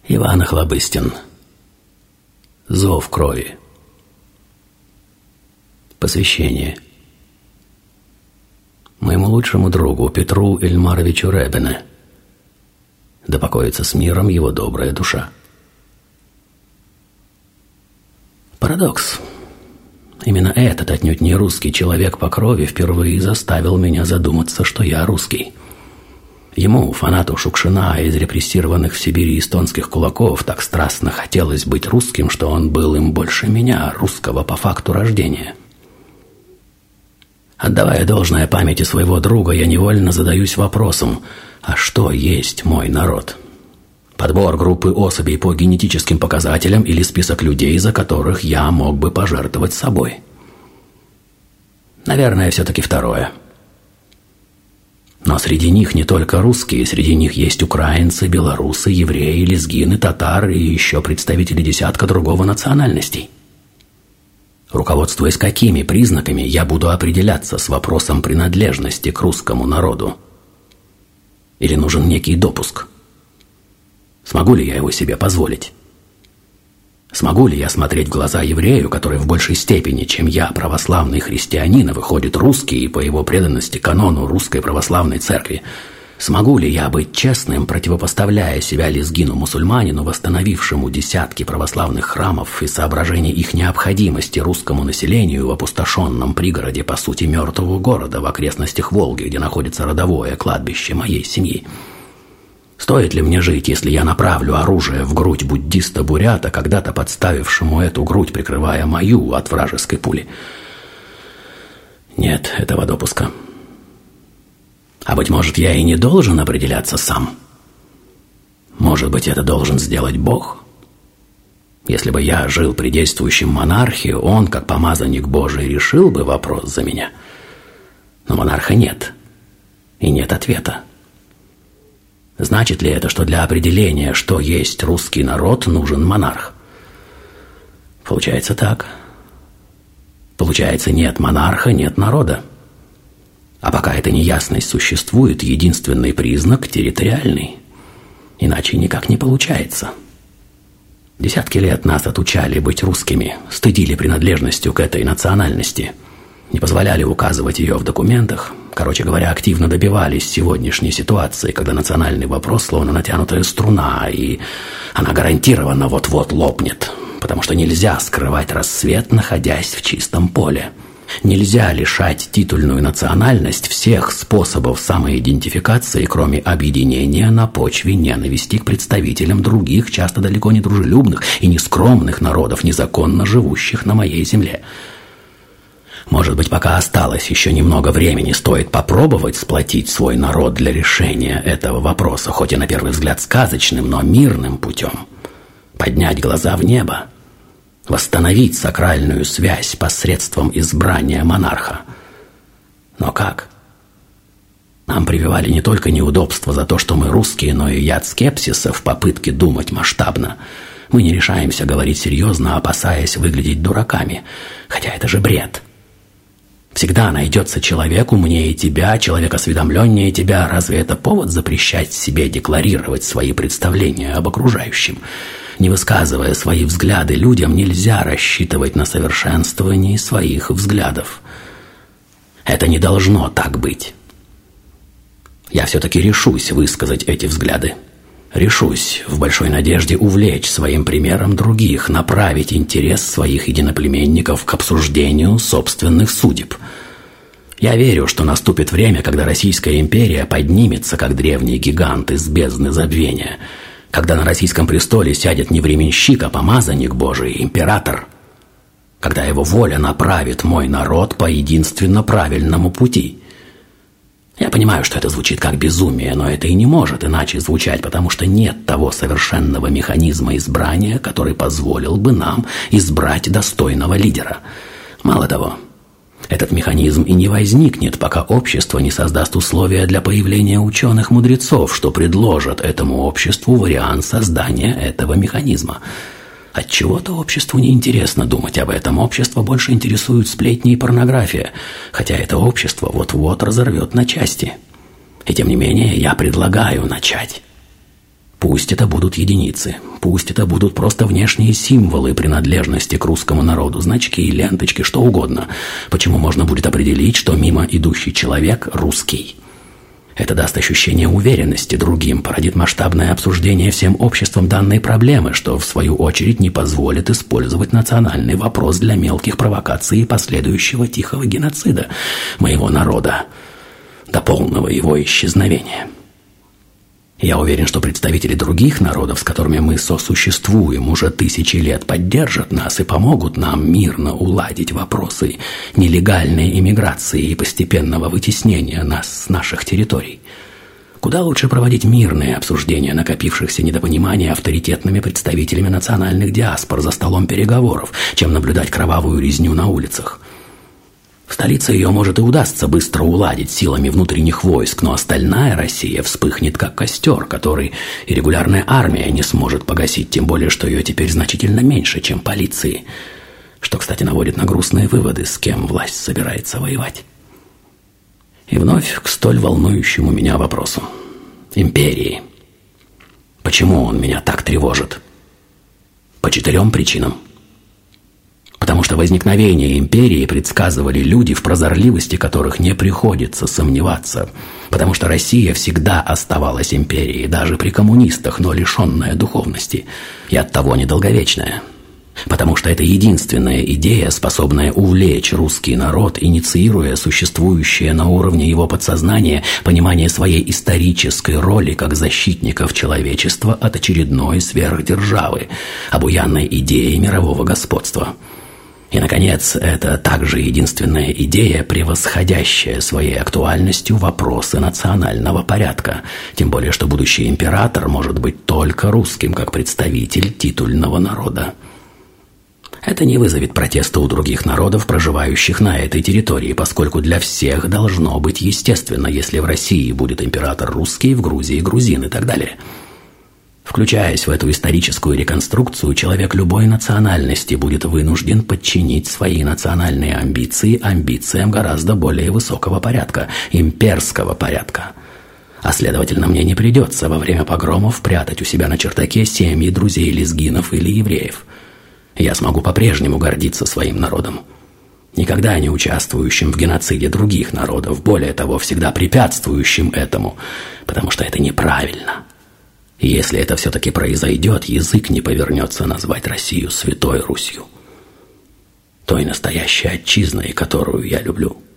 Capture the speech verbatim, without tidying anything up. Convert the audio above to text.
Иван Охлобыстин. Зов крови. Посвящение. Моему лучшему другу Петру Ильмаровичу Ребене. Да покоится с миром его добрая душа. Парадокс. Именно этот отнюдь не русский человек по крови впервые заставил меня задуматься, что я русский. Ему, фанату Шукшина из репрессированных в Сибири эстонских кулаков, так страстно хотелось быть русским, что он был им больше меня, русского по факту рождения. Отдавая должное памяти своего друга, я невольно задаюсь вопросом, а что есть мой народ? Подбор группы особей по генетическим показателям или список людей, за которых я мог бы пожертвовать собой? Наверное, все-таки второе. Но среди них не только русские, среди них есть украинцы, белорусы, евреи, лезгины, татары и еще представители десятка другого национальностей. Руководствуясь какими признаками я буду определяться с вопросом принадлежности к русскому народу? Или нужен некий допуск? Смогу ли я его себе позволить? Смогу ли я смотреть в глаза еврею, который в большей степени, чем я, православный христианин, выходит русский и по его преданности канону Русской Православной Церкви? Смогу ли я быть честным, противопоставляя себя лезгину-мусульманину, восстановившему десятки православных храмов и соображение их необходимости русскому населению в опустошенном пригороде, по сути, мертвого города в окрестностях Волги, где находится родовое кладбище моей семьи? Стоит ли мне жить, если я направлю оружие в грудь буддиста-бурята, когда-то подставившему эту грудь, прикрывая мою от вражеской пули? Нет этого допуска. А быть может, я и не должен определяться сам. Может быть, это должен сделать Бог? Если бы я жил при действующем монархе, он, как помазанник Божий, решил бы вопрос за меня. Но монарха нет. И нет ответа. Значит ли это, что для определения, что есть русский народ, нужен монарх? Получается так. Получается, нет монарха, нет народа. А пока эта неясность существует, единственный признак – территориальный. Иначе никак не получается. Десятки лет нас отучали быть русскими, стыдили принадлежностью к этой национальности, не позволяли указывать ее в документах. Короче говоря, активно добивались сегодняшней ситуации, когда национальный вопрос словно натянутая струна, и она гарантированно вот-вот лопнет, потому что нельзя скрывать рассвет, находясь в чистом поле. Нельзя лишать титульную национальность всех способов самоидентификации, кроме объединения на почве ненависти к представителям других, часто далеко не дружелюбных и нескромных народов, незаконно живущих на моей земле. Может быть, пока осталось еще немного времени, стоит попробовать сплотить свой народ для решения этого вопроса, хоть и на первый взгляд сказочным, но мирным путем. Поднять глаза в небо, восстановить сакральную связь посредством избрания монарха. Но как? Нам прививали не только неудобства за то, что мы русские, но и яд скепсиса в попытке думать масштабно. Мы не решаемся говорить серьезно, опасаясь выглядеть дураками, хотя это же бред. Всегда найдется человек умнее тебя, человек осведомленнее тебя. Разве это повод запрещать себе декларировать свои представления об окружающем? Не высказывая свои взгляды людям, нельзя рассчитывать на совершенствование своих взглядов. Это не должно так быть. Я все-таки решусь высказать эти взгляды. Решусь в большой надежде увлечь своим примером других, направить интерес своих единоплеменников к обсуждению собственных судеб. Я верю, что наступит время, когда Российская империя поднимется, как древний гигант из бездны забвения, когда на российском престоле сядет не временщик, а помазанник Божий, император, когда его воля направит мой народ по единственно правильному пути. Я понимаю, что это звучит как безумие, но это и не может иначе звучать, потому что нет того совершенного механизма избрания, который позволил бы нам избрать достойного лидера. Мало того, этот механизм и не возникнет, пока общество не создаст условия для появления ученых-мудрецов, что предложат этому обществу вариант создания этого механизма. Отчего-то обществу неинтересно думать об этом. Общество больше интересует сплетни и порнография, хотя это общество вот-вот разорвет на части. И тем не менее я предлагаю начать. Пусть это будут единицы, Пусть это будут просто внешние символы принадлежности к русскому народу, значки, ленточки, что угодно. Почему можно будет определить, что мимо идущий человек русский? Это даст ощущение уверенности другим, породит масштабное обсуждение всем обществом данной проблемы, что в свою очередь не позволит использовать национальный вопрос для мелких провокаций и последующего тихого геноцида моего народа до полного его исчезновения. Я уверен, что представители других народов, с которыми мы сосуществуем уже тысячи лет, поддержат нас и помогут нам мирно уладить вопросы нелегальной иммиграции и постепенного вытеснения нас с наших территорий. Куда лучше проводить мирные обсуждения накопившихся недопониманий авторитетными представителями национальных диаспор за столом переговоров, чем наблюдать кровавую резню на улицах. В столице ее, может, и удастся быстро уладить силами внутренних войск, но остальная Россия вспыхнет как костер, который и регулярная армия не сможет погасить, тем более, что ее теперь значительно меньше, чем полиции, что, кстати, наводит на грустные выводы, с кем власть собирается воевать. И вновь к столь волнующему меня вопросу. Империи. Почему он меня так тревожит? По четырем причинам. Потому что возникновение империи предсказывали люди, в прозорливости которых не приходится сомневаться. Потому что Россия всегда оставалась империей, даже при коммунистах, но лишенная духовности. И оттого недолговечная. Потому что это единственная идея, способная увлечь русский народ, инициируя существующее на уровне его подсознания понимание своей исторической роли как защитников человечества от очередной сверхдержавы, обуянной идеей мирового господства. И, наконец, это также единственная идея, превосходящая своей актуальностью вопросы национального порядка, тем более, что будущий император может быть только русским, как представитель титульного народа. Это не вызовет протеста у других народов, проживающих на этой территории, поскольку для всех должно быть естественно, если в России будет император русский, в Грузии грузин и так далее. Включаясь в эту историческую реконструкцию, человек любой национальности будет вынужден подчинить свои национальные амбиции амбициям гораздо более высокого порядка, имперского порядка. А следовательно, мне не придется во время погромов прятать у себя на чердаке семьи друзей лезгинов или евреев. Я смогу по-прежнему гордиться своим народом, никогда не участвующим в геноциде других народов, более того, всегда препятствующим этому, потому что это неправильно. И если это все-таки произойдет, язык не повернется назвать Россию Святой Русью, той настоящей отчизной, которую я люблю.